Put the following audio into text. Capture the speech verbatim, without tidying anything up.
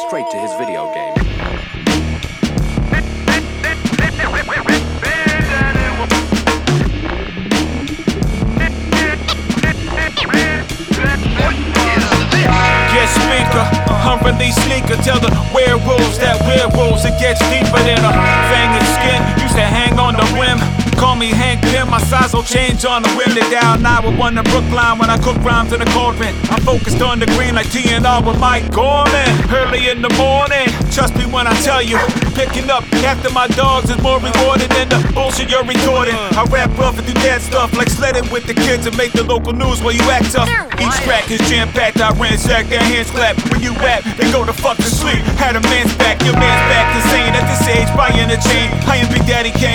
straight to his video game. Guest speaker, unreleased sneaker. Tell the werewolves that werewolves, it gets deeper than a fanged skin. Used to hang on the whim. Call me Hank Pym, my size will change on the whim. They down nine with one to Brookline when I cook rhymes in the cauldron. I'm focused on the green like T and R with Mike Gorman. Early in the morning, trust me when I tell you, picking up after my dogs is more rewarding than the bullshit you're recording. I rap rough and do that stuff like sledding with the kids and make the local news while you act tough. Each track is jam-packed, I ransack, their hands clap. When you rap, they go to fuck to sleep. Had a man's back, your man's back, insane at this age, buying a chain. I am Big Daddy Kane.